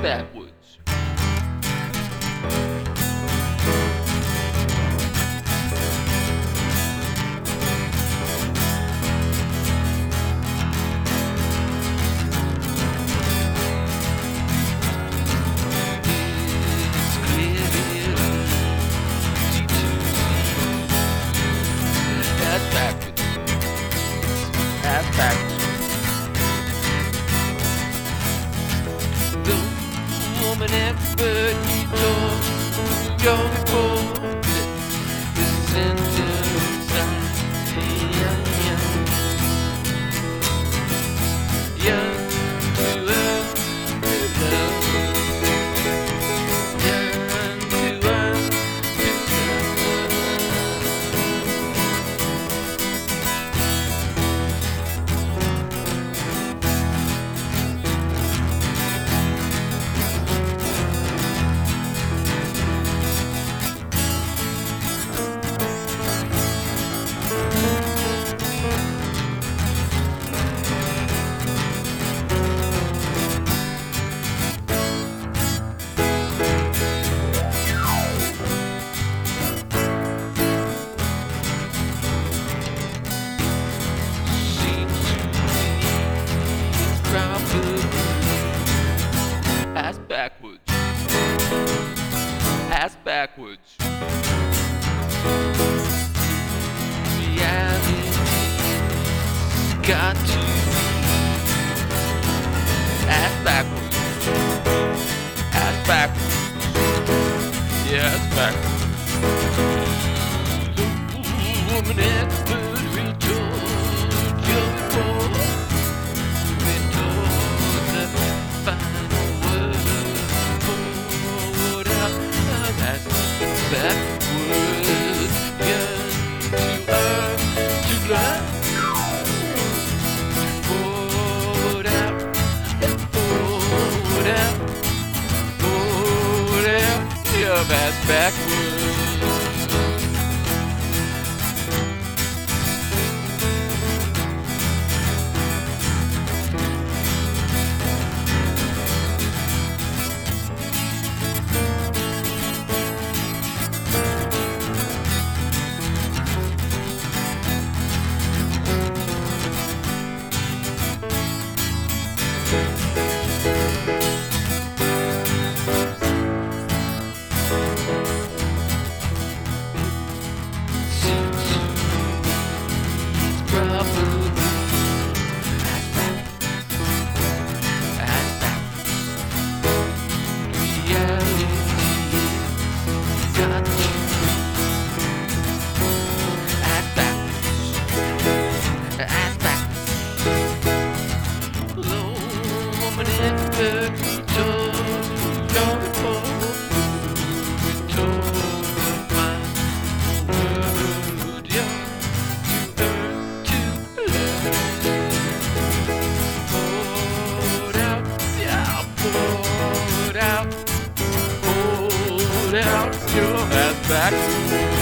backwoods. It's clear easy to see. That's backwards. That's backwards. The woman effort you told your report the sentence young to earth to love, young to earth to ass backwards. Ass backwards. Reality's got to ass backwards. Ass backwards. Yeah, ass backwards. The woman expert retold your report. Retold the final word. Forward out, that's backward. Young to earth, to learn. Forward out, forward out, forward out. Yeah, that's backward. Out your ass back.